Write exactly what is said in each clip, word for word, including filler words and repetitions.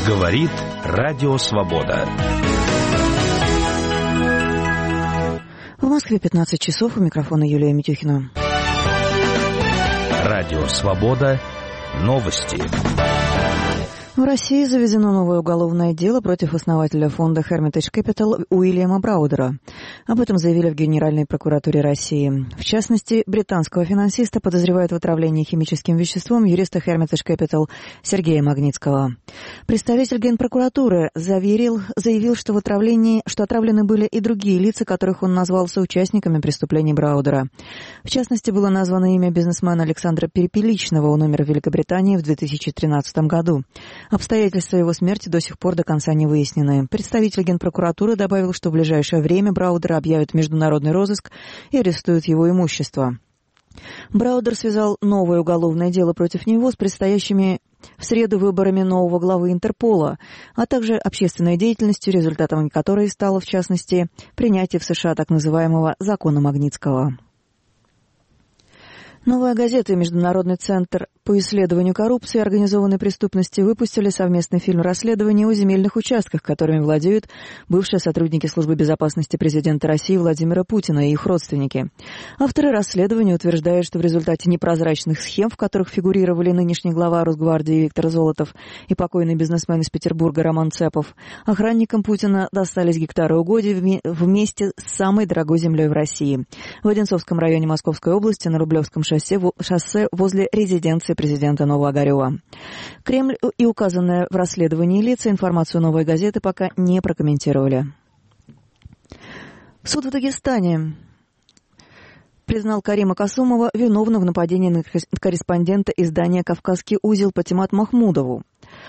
Говорит Радио Свобода. В Москве пятнадцать часов, у микрофона Юлия Митюхина. Радио Свобода. Новости. В России заведено новое уголовное дело против основателя фонда Hermitage Capital Уильяма Браудера. Об этом заявили в Генеральной прокуратуре России. В частности, британского финансиста подозревают в отравлении химическим веществом юриста Hermitage Capital Сергея Магнитского. Представитель Генпрокуратуры заверил, заявил, что в отравлении, что отравлены были и другие лица, которых он назвал соучастниками преступлений Браудера. В частности, было названо имя бизнесмена Александра Перепеличного, он умер в Великобритании в две тысячи тринадцатом году. Обстоятельства его смерти до сих пор до конца не выяснены. Представитель Генпрокуратуры добавил, что в ближайшее время Браудера объявят международный розыск и арестуют его имущество. Браудер связал новое уголовное дело против него с предстоящими в среду выборами нового главы Интерпола, а также общественной деятельностью, результатом которой стало, в частности, принятие в США так называемого «закона Магнитского». «Новая газета» и Международный центр по исследованию коррупции и организованной преступности выпустили совместный фильм расследования о земельных участках, которыми владеют бывшие сотрудники Службы безопасности президента России Владимира Путина и их родственники. Авторы расследования утверждают, что в результате непрозрачных схем, в которых фигурировали нынешний глава Росгвардии Виктор Золотов и покойный бизнесмен из Петербурга Роман Цепов, охранникам Путина достались гектары угодий вместе с самой дорогой землей в России. В Одинцовском районе Московской области на Рублевском шоссе, шоссе возле резиденции президента Новоогарева. Кремль и указанные в расследовании лица информацию «Новой газеты» пока не прокомментировали. Суд в Дагестане признал Карима Касумова виновным в нападении на корреспондента издания «Кавказский узел» Патимат Махмудову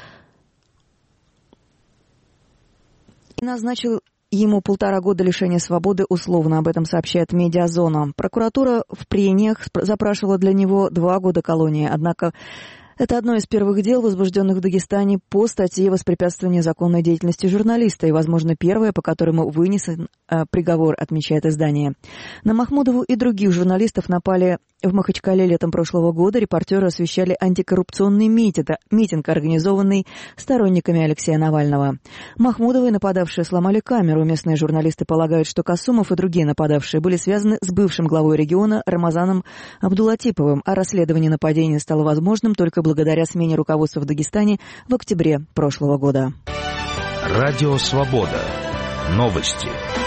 и назначил ему полтора года лишения свободы условно. Об этом сообщает «Медиазона». Прокуратура в прениях запрашивала для него два года колонии. Однако это одно из первых дел, возбужденных в Дагестане по статье «Воспрепятствование законной деятельности журналиста» и, возможно, первое, по которому вынесен э, приговор, отмечает издание. На Махмудову и других журналистов напали в Махачкале летом прошлого года. Репортеры освещали антикоррупционный митинг, митинг, организованный сторонниками Алексея Навального. Махмудовы и нападавшие сломали камеру. Местные журналисты полагают, что Касумов и другие нападавшие были связаны с бывшим главой региона Рамазаном Абдулатиповым, а расследование нападения стало возможным только благодаря смене руководства в Дагестане в октябре прошлого года. Радио Свобода. Новости.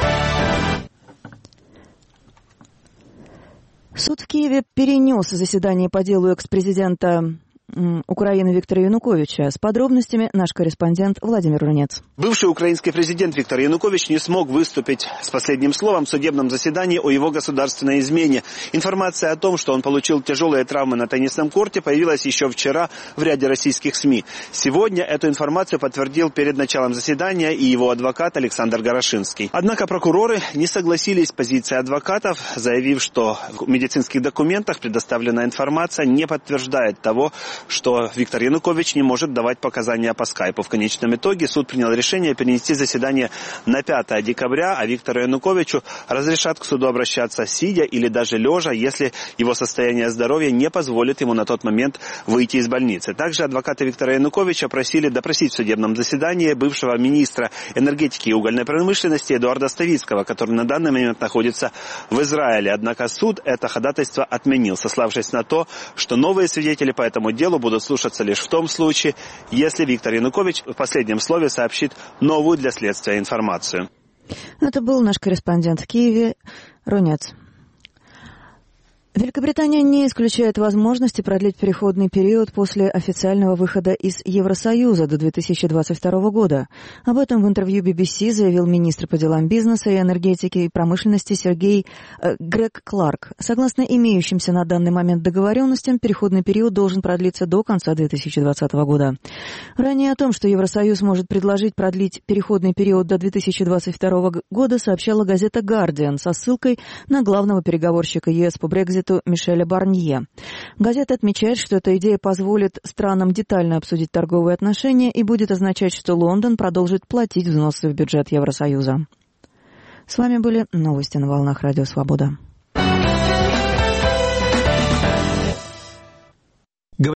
Суд в Киеве перенес заседание по делу экс-президента Украины Виктора Януковича. С подробностями наш корреспондент Владимир Рунец. Бывший украинский президент Виктор Янукович не смог выступить с последним словом в судебном заседании о его государственной измене. Информация о том, что он получил тяжелые травмы на теннисном корте, появилась еще вчера в ряде российских СМИ. Сегодня эту информацию подтвердил перед началом заседания и его адвокат Александр Горошинский. Однако прокуроры не согласились с позицией адвокатов, заявив, что в медицинских документах предоставленная информация не подтверждает того, что Виктор Янукович не может давать показания по скайпу. В конечном итоге суд принял решение перенести заседание на пятое декабря, а Виктору Януковичу разрешат к суду обращаться сидя или даже лежа, если его состояние здоровья не позволит ему на тот момент выйти из больницы. Также адвокаты Виктора Януковича просили допросить в судебном заседании бывшего министра энергетики и угольной промышленности Эдуарда Ставицкого, который на данный момент находится в Израиле. Однако суд это ходатайство отменил, сославшись на то, что новые свидетели по этому делу будут слушаться лишь в том случае, если Виктор Янукович в последнем слове сообщит новую для следствия информацию. Это был наш корреспондент в Киеве Рунец. Великобритания не исключает возможности продлить переходный период после официального выхода из Евросоюза до две тысячи двадцать второго года. Об этом в интервью би би си заявил министр по делам бизнеса и энергетики и промышленности Сергей э, Грег Кларк. Согласно имеющимся на данный момент договоренностям, переходный период должен продлиться до конца две тысячи двадцатого года. Ранее о том, что Евросоюз может предложить продлить переходный период до две тысячи двадцать второго года, сообщала газета «Гардиан» со ссылкой на главного переговорщика ЕС по Брекситу Мишеля Барнье. Газета отмечает, что эта идея позволит странам детально обсудить торговые отношения и будет означать, что Лондон продолжит платить взносы в бюджет Евросоюза. С вами были новости на волнах Радио Свобода.